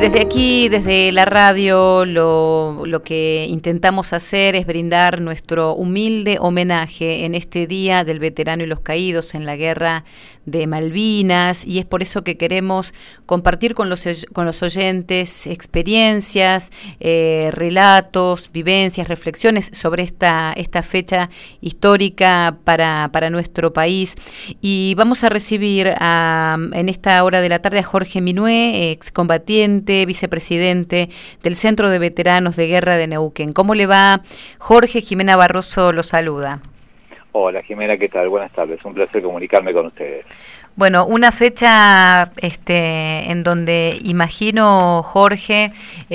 desde aquí, desde la radio, lo que intentamos hacer es brindar nuestro humilde homenaje en este Día del Veterano y los Caídos en la Guerra de Malvinas, y es por eso que queremos compartir con los oyentes experiencias, relatos, vivencias, reflexiones sobre esta fecha histórica para nuestro país. Y vamos a recibir en esta hora de la tarde a Jorge Minué, excombatiente, vicepresidente del Centro de Veteranos de Guerra de Neuquén. ¿Cómo le va, Jorge? Jimena Barroso lo saluda. Hola Jimena, ¿qué tal? Buenas tardes, un placer comunicarme con ustedes. Bueno, una fecha en donde imagino, Jorge,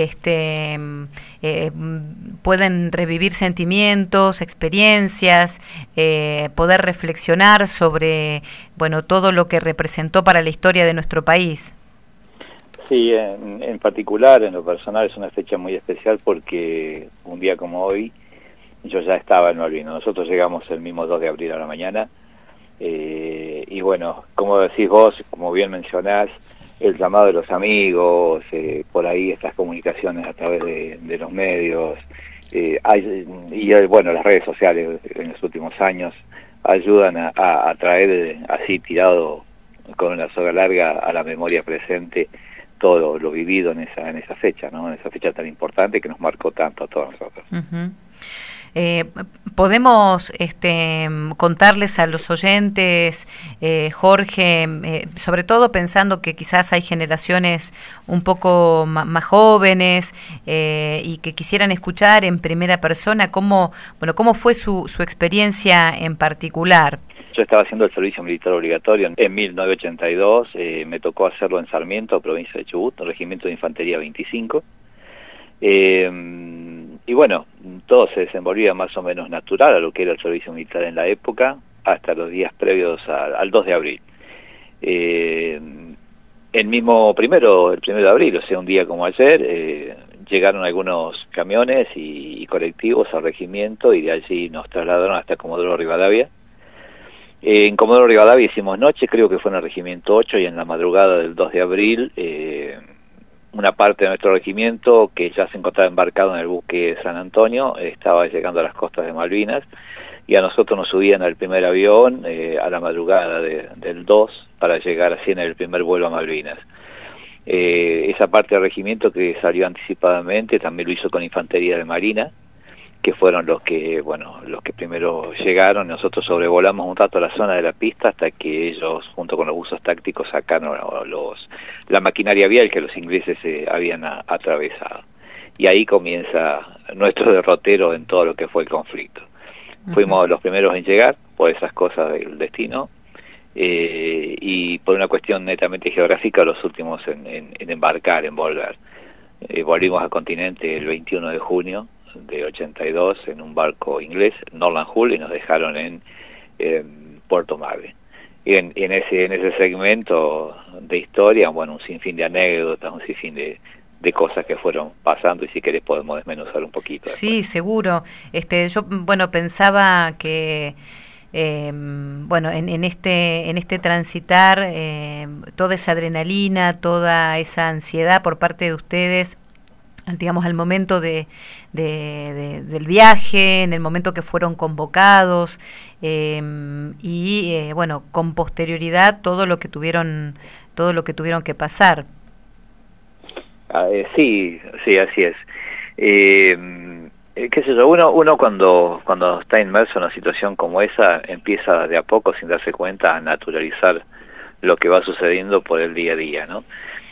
pueden revivir sentimientos, experiencias, poder reflexionar sobre, bueno, todo lo que representó para la historia de nuestro país. Sí, en particular, en lo personal, es una fecha muy especial porque un día como hoy yo ya estaba en Malvinas. Nosotros llegamos el mismo 2 de abril a la mañana. Y bueno, como decís vos, como bien mencionás, el llamado de los amigos, por ahí estas comunicaciones a través de los medios, bueno, las redes sociales en los últimos años ayudan a traer así tirado con una soga larga a la memoria presente todo lo vivido en esa fecha, ¿no? En esa fecha tan importante que nos marcó tanto a todos nosotros. Uh-huh. Podemos contarles a los oyentes, Jorge, sobre todo pensando que quizás hay generaciones un poco más jóvenes y que quisieran escuchar en primera persona cómo fue su experiencia en particular. Yo estaba haciendo el servicio militar obligatorio en 1982, me tocó hacerlo en Sarmiento, provincia de Chubut, regimiento de infantería 25. Y bueno, todo se desenvolvía más o menos natural a lo que era el servicio militar en la época, hasta los días previos al 2 de abril. El 1 de abril, o sea, un día como ayer, llegaron algunos camiones y colectivos al regimiento y de allí nos trasladaron hasta Comodoro Rivadavia. En Comodoro Rivadavia hicimos noche, creo que fue en el regimiento 8, y en la madrugada del 2 de abril... una parte de nuestro regimiento que ya se encontraba embarcado en el buque San Antonio, estaba llegando a las costas de Malvinas, y a nosotros nos subían al primer avión a la madrugada del 2 para llegar así en el primer vuelo a Malvinas. Esa parte del regimiento que salió anticipadamente también lo hizo con infantería de marina, que fueron los que primero llegaron. Nosotros sobrevolamos un rato la zona de la pista hasta que ellos, junto con los buzos tácticos, sacaron la maquinaria vial que los ingleses habían atravesado. Y ahí comienza nuestro derrotero en todo lo que fue el conflicto. Uh-huh. Fuimos los primeros en llegar, por esas cosas del destino, y por una cuestión netamente geográfica, los últimos en embarcar, en volver. Volvimos al continente el 21 de junio, de 82 en un barco inglés, Norland Hull, y nos dejaron en Puerto Madryn. Y en ese segmento de historia, bueno, un sinfín de anécdotas, un sinfín de cosas que fueron pasando, y si querés podemos desmenuzar un poquito después. Sí, seguro. Yo pensaba que en este transitar, toda esa adrenalina, toda esa ansiedad por parte de ustedes, digamos, al momento del viaje, en el momento que fueron convocados, con posterioridad todo lo que tuvieron que pasar. Sí, así es. Qué sé yo, uno cuando está inmerso en una situación como esa, empieza de a poco, sin darse cuenta, a naturalizar lo que va sucediendo por el día a día, ¿no?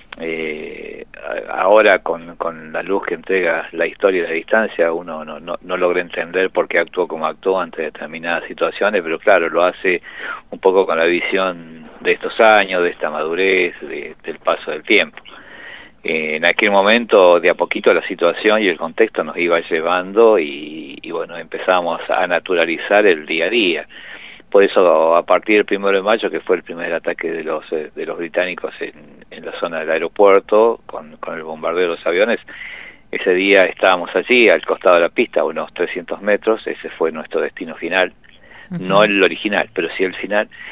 Ahora con la luz que entrega la historia y la distancia, uno no logra entender por qué actuó como actuó ante determinadas situaciones, pero claro, lo hace un poco con la visión de estos años, de esta madurez, del paso del tiempo. En aquel momento, de a poquito, la situación y el contexto nos iba llevando y bueno, empezamos a naturalizar el día a día. Por eso, a partir del 1 de mayo, que fue el primer ataque de los británicos en la zona del aeropuerto, con el bombardeo de los aviones, ese día estábamos allí, al costado de la pista, a unos 300 metros, ese fue nuestro destino final, uh-huh. No el original, pero sí el final.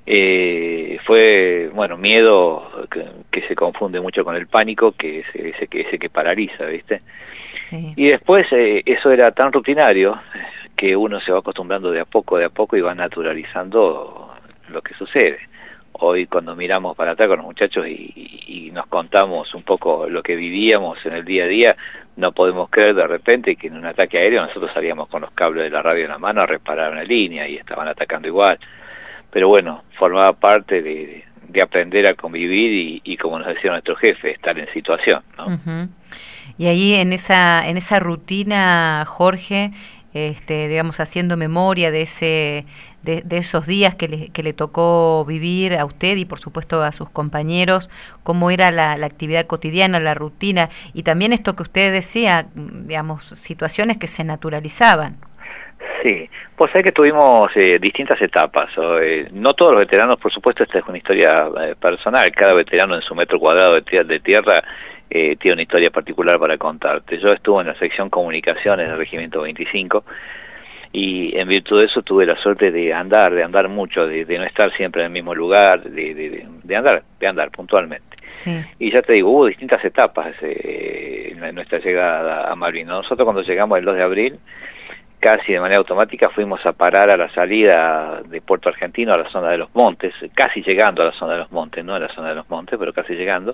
Fue, bueno, miedo que se confunde mucho con el pánico, que es ese que paraliza, ¿viste? Sí. Y después eso era tan rutinario que uno se va acostumbrando de a poco y va naturalizando lo que sucede. Hoy cuando miramos para atrás con los muchachos y nos contamos un poco lo que vivíamos en el día a día, no podemos creer de repente que en un ataque aéreo nosotros salíamos con los cables de la radio en la mano a reparar una línea y estaban atacando igual. Pero bueno, formaba parte de aprender a convivir y como nos decía nuestro jefe, estar en situación, ¿no? Uh-huh. Y ahí en esa rutina, Jorge, digamos, haciendo memoria de esos días que le tocó vivir a usted y por supuesto a sus compañeros, cómo era la actividad cotidiana, la rutina, y también esto que usted decía, digamos, situaciones que se naturalizaban. Sí, pues hay que tuvimos distintas etapas. No todos los veteranos, por supuesto, esta es una historia personal. Cada veterano en su metro cuadrado de tierra tiene una historia particular para contarte. Yo estuve en la sección comunicaciones del Regimiento 25 y en virtud de eso tuve la suerte de andar mucho, de no estar siempre en el mismo lugar, de andar puntualmente. Sí. Y ya te digo, hubo distintas etapas en nuestra llegada a Malvinas. Nosotros cuando llegamos el 2 de abril, casi de manera automática fuimos a parar a la salida de Puerto Argentino a la zona de los montes, casi llegando a la zona de los montes, no a la zona de los montes, pero casi llegando,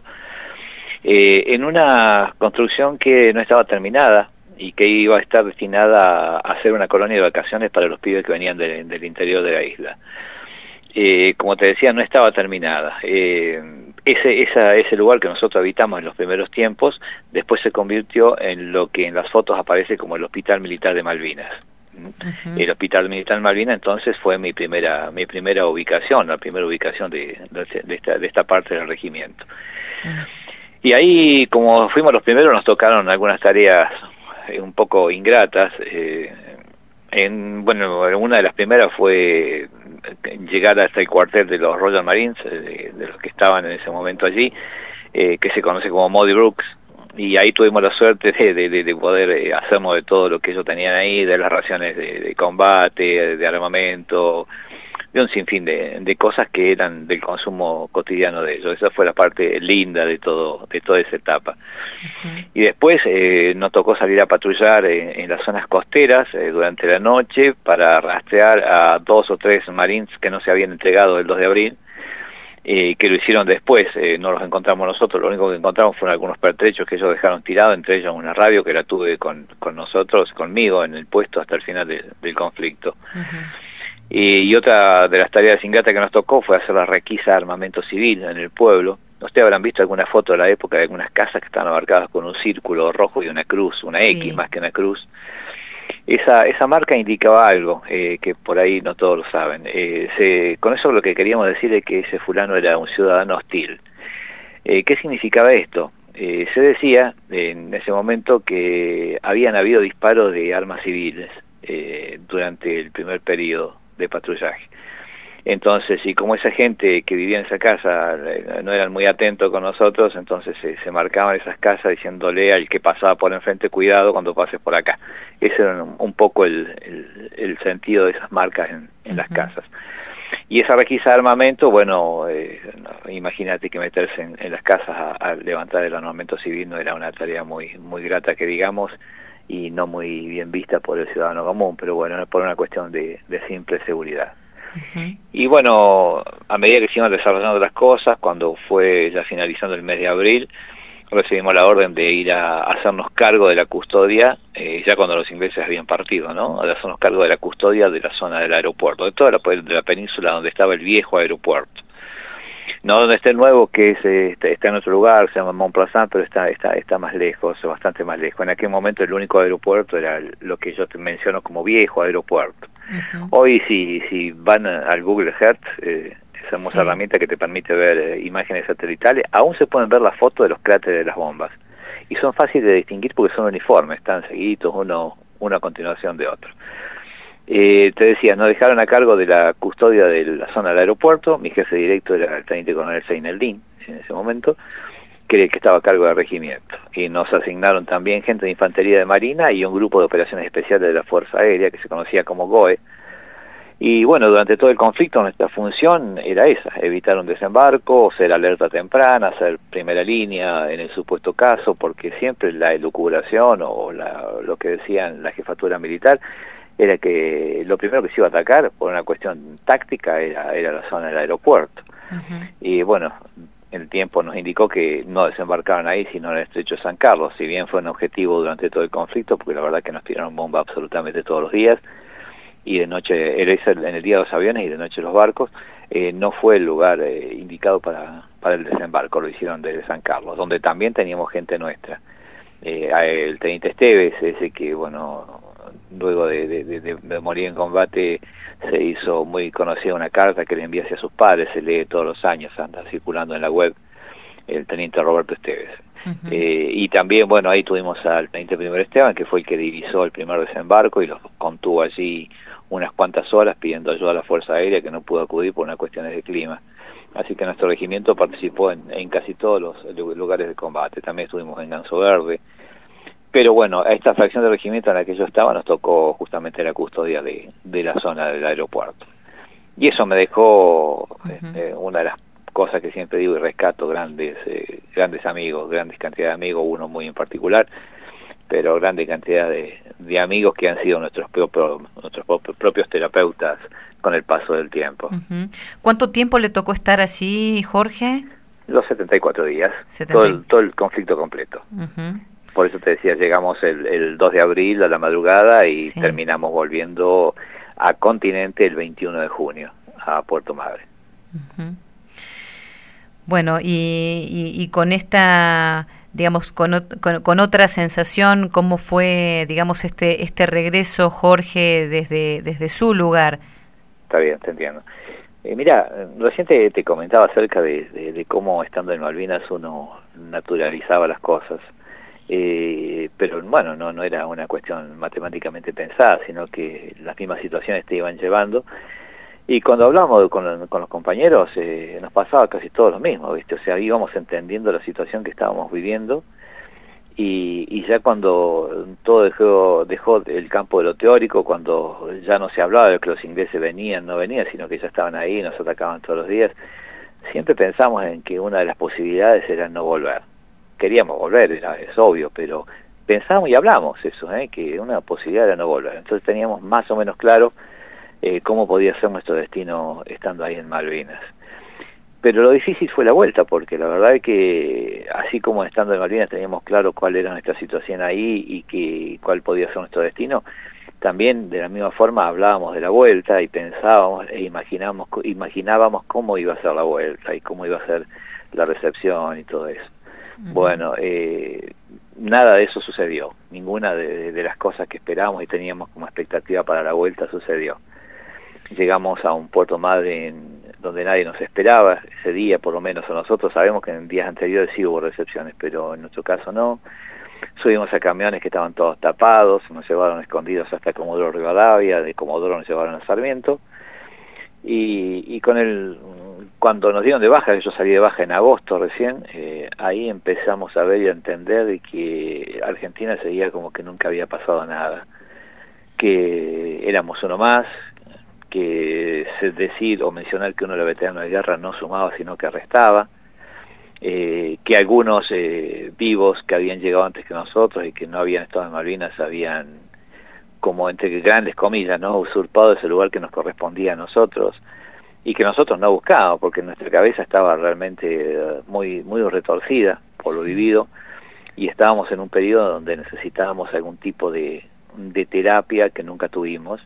en una construcción que no estaba terminada y que iba a estar destinada a hacer una colonia de vacaciones para los pibes que venían del interior de la isla. Como te decía, no estaba terminada. Ese lugar que nosotros habitamos en los primeros tiempos, después se convirtió en lo que en las fotos aparece como el Hospital Militar de Malvinas. Uh-huh. El Hospital Militar de Malvinas entonces fue mi primera ubicación, la primera ubicación de esta parte del regimiento. Uh-huh. Y ahí, como fuimos los primeros, nos tocaron algunas tareas un poco ingratas. Bueno, una de las primeras fue llegar hasta el cuartel de los Royal Marines, de los que estaban en ese momento allí, que se conoce como Muddy Brooks, y ahí tuvimos la suerte de poder hacernos de todo lo que ellos tenían ahí, de las raciones de combate, de armamento, de un sinfín de cosas que eran del consumo cotidiano de ellos. Esa fue la parte linda de toda esa etapa. Uh-huh. Y después nos tocó salir a patrullar en las zonas costeras durante la noche para rastrear a 2 o 3 marines que no se habían entregado el 2 de abril, que lo hicieron después. No los encontramos nosotros, lo único que encontramos fueron algunos pertrechos que ellos dejaron tirados, entre ellos una radio que la tuve conmigo en el puesto hasta el final del conflicto. Uh-huh. Y otra de las tareas ingratas que nos tocó fue hacer la requisa de armamento civil en el pueblo. Ustedes habrán visto alguna foto de la época de algunas casas que estaban marcadas con un círculo rojo y una cruz, una sí. X más que una cruz. Esa marca indicaba algo, que por ahí no todos lo saben. Con eso lo que queríamos decir es que ese fulano era un ciudadano hostil. ¿Qué significaba esto? Se decía en ese momento que habían habido disparos de armas civiles durante el primer periodo de patrullaje. Entonces, y como esa gente que vivía en esa casa no eran muy atentos con nosotros, entonces se marcaban esas casas diciéndole al que pasaba por enfrente, cuidado cuando pases por acá. Ese era un poco el sentido de esas marcas en uh-huh. las casas. Y esa requisa de armamento, bueno, imagínate que meterse en las casas a levantar el armamento civil no era una tarea muy grata que digamos, y no muy bien vista por el ciudadano común, pero bueno, por una cuestión de simple seguridad. Uh-huh. Y bueno, a medida que se iban desarrollando las cosas, cuando fue ya finalizando el mes de abril, recibimos la orden de ir a hacernos cargo de la custodia, ya cuando los ingleses habían partido, ¿no? De hacernos cargo de la custodia de la zona del aeropuerto, de toda la península donde estaba el viejo aeropuerto. No donde está el nuevo, que está en otro lugar, se llama Mont Plaisant, pero está más lejos, bastante más lejos. En aquel momento el único aeropuerto era lo que yo te menciono como viejo aeropuerto. Uh-huh. Hoy si van al Google Earth, esa hermosa herramienta que te permite ver imágenes satelitales, aún se pueden ver las fotos de los cráteres de las bombas. Y son fáciles de distinguir porque son uniformes, están seguidos uno a continuación de otro. Te decía, nos dejaron a cargo de la custodia de la zona del aeropuerto. Mi jefe directo era el teniente coronel Seineldín en ese momento, que estaba a cargo del regimiento. Y nos asignaron también gente de infantería de marina y un grupo de operaciones especiales de la Fuerza Aérea que se conocía como GOE, Y bueno, durante todo el conflicto nuestra función era esa, evitar un desembarco, ser alerta temprana, ser primera línea en el supuesto caso, porque siempre la elucubración o lo que decían la jefatura militar era que lo primero que se iba a atacar por una cuestión táctica era la zona del aeropuerto. Y bueno, el tiempo nos indicó que no desembarcaron ahí, sino en el estrecho de San Carlos, si bien fue un objetivo durante todo el conflicto, porque la verdad que nos tiraron bomba absolutamente todos los días, y de noche, en el día los aviones y de noche los barcos, no fue el lugar indicado para el desembarco, lo hicieron desde San Carlos, donde también teníamos gente nuestra. El teniente Esteves, ese que, bueno, luego de morir en combate, se hizo muy conocida una carta que le envía hacia sus padres, se lee todos los años, anda circulando en la web, el teniente Roberto Esteves. Y también, bueno, ahí tuvimos al teniente primero Esteban, que fue el que divisó el primer desembarco y los contuvo allí unas cuantas horas pidiendo ayuda a la Fuerza Aérea, que no pudo acudir por unas cuestiones de clima. Así que nuestro regimiento participó en casi todos los lugares de combate. También estuvimos en Ganso Verde. Pero bueno, a esta fracción del regimiento en la que yo estaba nos tocó justamente la custodia de la zona del aeropuerto. Y eso me dejó una de las cosas que siempre digo y rescato, grandes amigos, grandes cantidades de amigos, uno muy en particular, pero grande cantidad de amigos que han sido nuestros propios terapeutas con el paso del tiempo. ¿Cuánto tiempo le tocó estar así, Jorge? Los 74 días, todo el conflicto completo. Por eso te decía, llegamos el 2 de abril a la madrugada y terminamos volviendo a Continente el 21 de junio, a Puerto Madre. Bueno, y con esta, digamos, con otra sensación, ¿cómo fue, digamos, este regreso, Jorge, desde su lugar? Está bien, te entiendo. Mira, recién te comentaba acerca de cómo estando en Malvinas uno naturalizaba las cosas. Pero bueno, no era una cuestión matemáticamente pensada, sino que las mismas situaciones te iban llevando. Y cuando hablábamos con los compañeros, nos pasaba casi todo lo mismo, ¿viste? O sea, íbamos entendiendo la situación que estábamos viviendo, y ya cuando todo dejó el campo de lo teórico, cuando ya no se hablaba de que los ingleses venían, no venían, sino que ya estaban ahí, nos atacaban todos los días, siempre pensamos en que una de las posibilidades era no volver. Queríamos volver, es obvio, pero pensamos y hablamos eso, que una posibilidad era no volver. Entonces teníamos más o menos claro cómo podía ser nuestro destino estando ahí en Malvinas. Pero lo difícil fue la vuelta, porque la verdad es que así como estando en Malvinas teníamos claro cuál era nuestra situación ahí y cuál podía ser nuestro destino, también de la misma forma hablábamos de la vuelta y pensábamos e imaginábamos cómo iba a ser la vuelta y cómo iba a ser la recepción y todo eso. Bueno, nada de eso sucedió, ninguna de las cosas que esperábamos y teníamos como expectativa para la vuelta sucedió. Llegamos a un Puerto Madre donde nadie nos esperaba, ese día por lo menos, o nosotros sabemos que en días anteriores sí hubo recepciones, pero en nuestro caso no. Subimos a camiones que estaban todos tapados, nos llevaron escondidos hasta Comodoro Rivadavia, de Comodoro nos llevaron a Sarmiento, y cuando nos dieron de baja, yo salí de baja en agosto recién, ahí empezamos a ver y a entender de que Argentina seguía como que nunca había pasado nada, que éramos uno más, que decir o mencionar que uno era veterano de guerra no sumaba sino que restaba, que algunos vivos que habían llegado antes que nosotros y que no habían estado en Malvinas habían, como entre grandes comillas, no usurpado ese lugar que nos correspondía a nosotros, y que nosotros no buscábamos, porque nuestra cabeza estaba realmente muy retorcida por lo vivido, y estábamos en un periodo donde necesitábamos algún tipo de terapia que nunca tuvimos.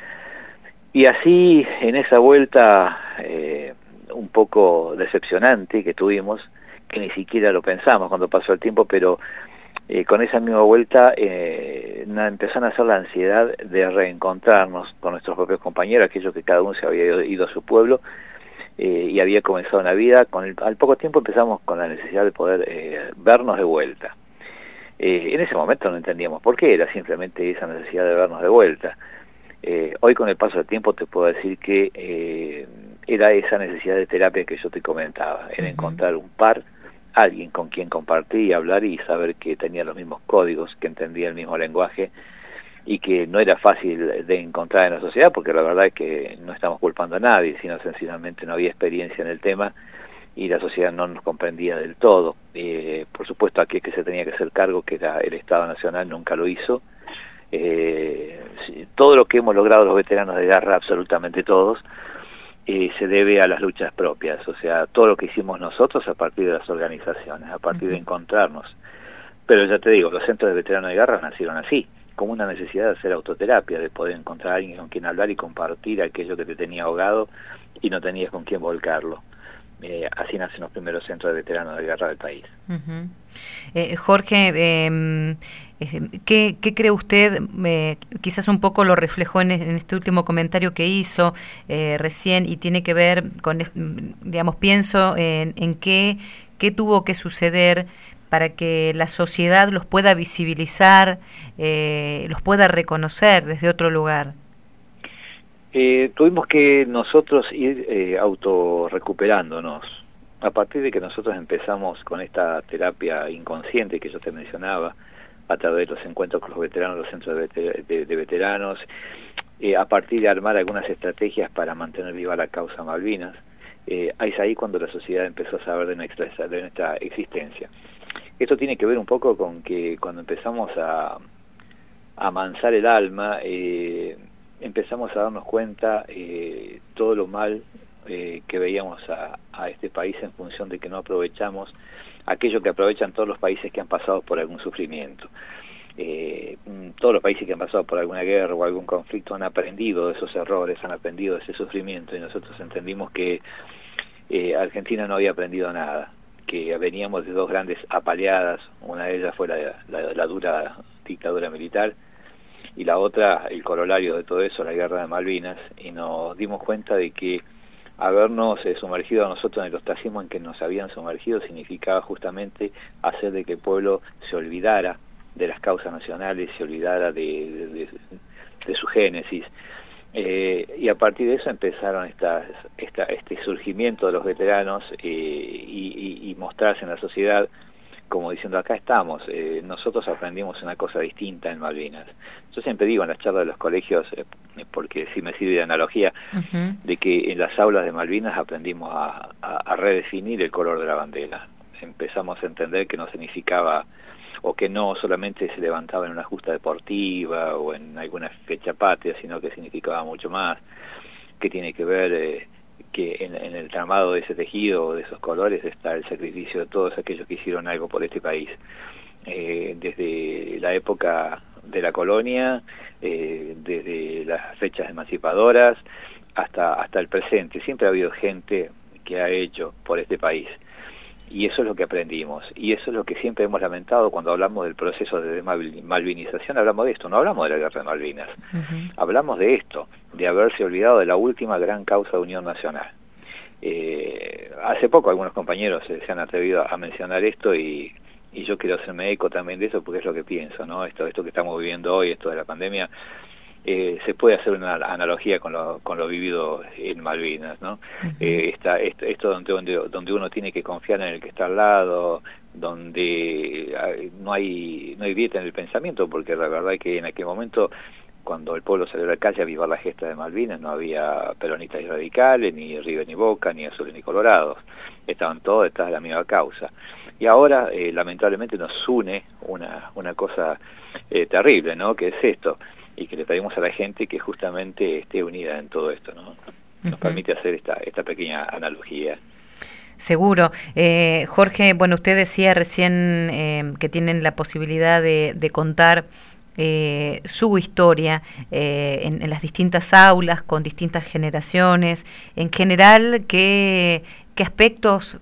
Y así, en esa vuelta un poco decepcionante que tuvimos, que ni siquiera lo pensamos cuando pasó el tiempo, pero con esa misma vuelta empezó a nacer la ansiedad de reencontrarnos con nuestros propios compañeros, aquellos que cada uno se había ido a su pueblo y había comenzado una vida. Al poco tiempo empezamos con la necesidad de poder vernos de vuelta. En ese momento no entendíamos por qué, era simplemente esa necesidad de vernos de vuelta. Hoy con el paso del tiempo te puedo decir que era esa necesidad de terapia que yo te comentaba, era encontrar un par, alguien con quien compartir y hablar y saber que tenía los mismos códigos, que entendía el mismo lenguaje y que no era fácil de encontrar en la sociedad, porque la verdad es que no estamos culpando a nadie, sino sencillamente no había experiencia en el tema y la sociedad no nos comprendía del todo. Por supuesto, aquel que se tenía que hacer cargo, que era el Estado Nacional, nunca lo hizo. Todo lo que hemos logrado los veteranos de guerra, absolutamente todos, se debe a las luchas propias, o sea, todo lo que hicimos nosotros a partir de las organizaciones, a partir de encontrarnos. Pero ya te digo, los centros de veteranos de guerra nacieron así, como una necesidad de hacer autoterapia, de poder encontrar a alguien con quien hablar y compartir aquello que te tenía ahogado y no tenías con quien volcarlo. Así nacen los primeros centros de veteranos de guerra del país. Jorge, ¿qué cree usted? Quizás un poco lo reflejó en este último comentario que hizo recién, y tiene que ver con, digamos, pienso en qué tuvo que suceder para que la sociedad los pueda visibilizar, los pueda reconocer desde otro lugar. Tuvimos que nosotros ir autorrecuperándonos. A partir de que nosotros empezamos con esta terapia inconsciente que yo te mencionaba, a través de los encuentros con los veteranos, los centros de veteranos, a partir de armar algunas estrategias para mantener viva la causa Malvinas, es ahí cuando la sociedad empezó a saber de nuestra existencia. Esto tiene que ver un poco con que cuando empezamos a amansar el alma, empezamos a darnos cuenta todo lo mal que veíamos a este país en función de que no aprovechamos aquello que aprovechan todos los países que han pasado por algún sufrimiento. Todos los países que han pasado por alguna guerra o algún conflicto han aprendido de esos errores, han aprendido de ese sufrimiento, y nosotros entendimos que Argentina no había aprendido nada, que veníamos de dos grandes apaleadas, una de ellas fue la dura dictadura militar, y la otra, el corolario de todo eso, la guerra de Malvinas, y nos dimos cuenta de que habernos sumergido a nosotros en el ostracismo en que nos habían sumergido significaba justamente hacer de que el pueblo se olvidara de las causas nacionales, se olvidara de su génesis. Y a partir de eso empezaron este surgimiento de los veteranos y mostrarse en la sociedad como diciendo, acá estamos, nosotros aprendimos una cosa distinta en Malvinas. Yo siempre digo en las charlas de los colegios, porque sí me sirve de analogía, de que en las aulas de Malvinas aprendimos a redefinir el color de la bandera. Empezamos a entender que no significaba, o que no solamente se levantaba en una justa deportiva o en alguna fecha patria, sino que significaba mucho más, que tiene que ver que en el tramado de ese tejido, de esos colores, está el sacrificio de todos aquellos que hicieron algo por este país. Desde la época de la colonia, desde las fechas emancipadoras, hasta el presente. Siempre ha habido gente que ha hecho por este país. Y eso es lo que aprendimos, y eso es lo que siempre hemos lamentado cuando hablamos del proceso de malvinización. Hablamos de esto, no hablamos de la guerra de Malvinas, hablamos de esto, de haberse olvidado de la última gran causa de unión nacional. Hace poco algunos compañeros se han atrevido a mencionar esto, y yo quiero hacerme eco también de eso, porque es lo que pienso, ¿no? Esto que estamos viviendo hoy, esto de la pandemia, se puede hacer una analogía con lo vivido en Malvinas, ¿no? Esto donde uno tiene que confiar en el que está al lado, donde no hay dieta en el pensamiento, porque la verdad es que en aquel momento, cuando el pueblo salió a la calle a avivar la gesta de Malvinas, no había peronistas y radicales, ni River ni Boca, ni azules ni colorados, estaban todos detrás de la misma causa. Y ahora, lamentablemente, nos une una cosa terrible, ¿no? Que es esto, y que le pedimos a la gente que justamente esté unida en todo esto, ¿no? Nos permite hacer esta pequeña analogía. Seguro. Jorge, bueno, usted decía recién que tienen la posibilidad de contar su historia en las distintas aulas, con distintas generaciones. En general, ¿en qué aspectos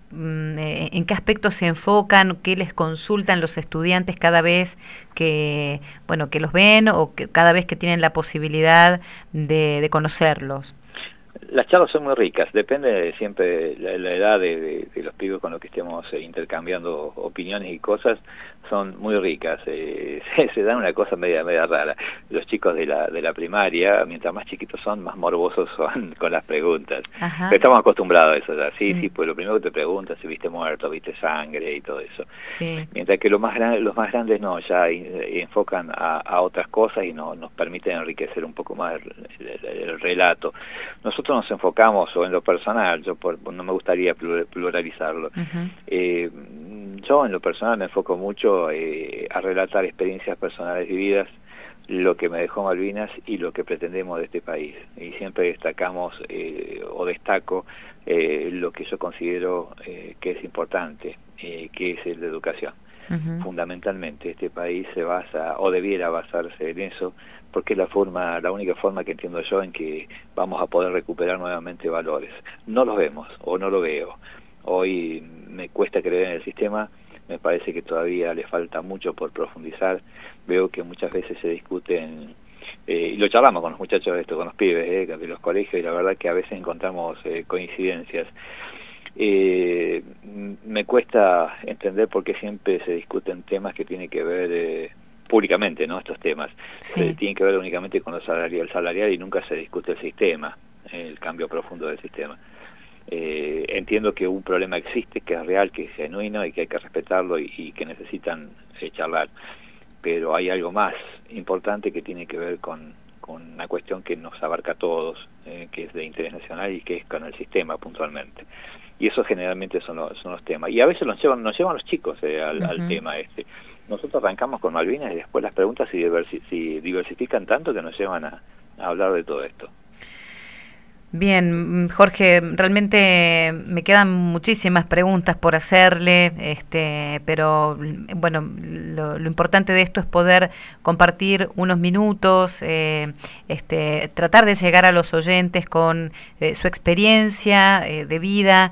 se enfocan, qué les consultan los estudiantes cada vez que los ven, o que cada vez que tienen la posibilidad de conocerlos? Las charlas son muy ricas, depende siempre la edad de los pibes con los que estemos intercambiando opiniones y cosas. son muy ricas, se dan una cosa media rara. Los chicos de la primaria, mientras más chiquitos son, más morbosos son con las preguntas. Pero estamos acostumbrados a eso ya. Sí, pues lo primero que te preguntan si viste muerto, viste sangre y todo eso. Sí. Mientras que los más grandes no, ya enfocan a otras cosas y nos permiten enriquecer un poco más el relato. Nosotros nos enfocamos, o en lo personal, no me gustaría pluralizarlo, yo en lo personal me enfoco mucho a relatar experiencias personales vividas, lo que me dejó Malvinas y lo que pretendemos de este país. Y siempre destacamos o destaco lo que yo considero que es importante, que es el de educación. Fundamentalmente este país se basa, o debiera basarse en eso, porque es la única forma que entiendo yo en que vamos a poder recuperar nuevamente valores. No los vemos, o no lo veo. Hoy me cuesta creer en el sistema, me parece que todavía le falta mucho por profundizar. Veo que muchas veces se discuten, y lo charlamos con los muchachos, con los pibes de los colegios, y la verdad que a veces encontramos coincidencias. Me cuesta entender por qué siempre se discuten temas que tienen que ver públicamente, ¿no? Estos temas tienen que ver únicamente con el salarial y nunca se discute el sistema, el cambio profundo del sistema. Entiendo que un problema existe, que es real, que es genuino y que hay que respetarlo y que necesitan charlar, pero hay algo más importante que tiene que ver con una cuestión que nos abarca a todos, que es de interés nacional y que es con el sistema puntualmente. Y eso generalmente son los temas. Y a veces nos llevan los chicos al tema este. Nosotros arrancamos con Malvinas y después las preguntas si diversifican tanto que nos llevan a hablar de todo esto. Bien, Jorge, realmente me quedan muchísimas preguntas por hacerle, pero bueno, lo importante de esto es poder compartir unos minutos, tratar de llegar a los oyentes con su experiencia de vida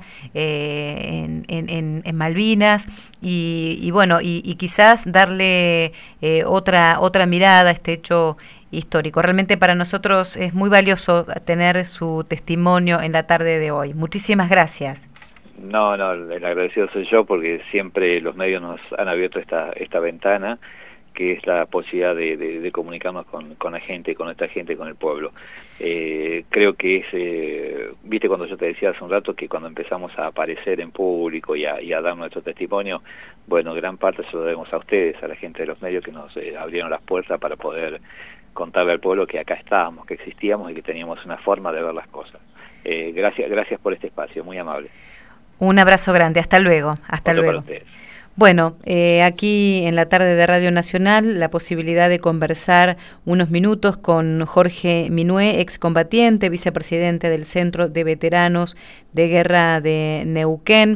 en Malvinas y bueno, y quizás darle otra mirada a este hecho histórico. Realmente para nosotros es muy valioso tener su testimonio en la tarde de hoy. Muchísimas gracias. No, el agradecido soy yo, porque siempre los medios nos han abierto esta ventana, que es la posibilidad de comunicarnos con la gente, con nuestra gente, con el pueblo. Creo que es, viste cuando yo te decía hace un rato que cuando empezamos a aparecer en público y a dar nuestro testimonio, bueno, gran parte se lo debemos a ustedes, a la gente de los medios que nos abrieron las puertas para poder contarle al pueblo que acá estábamos, que existíamos y que teníamos una forma de ver las cosas. Gracias por este espacio, muy amable. Un abrazo grande, hasta luego. Hasta luego. Bueno, aquí en la tarde de Radio Nacional, la posibilidad de conversar unos minutos con Jorge Minué, excombatiente, vicepresidente del Centro de Veteranos de Guerra de Neuquén.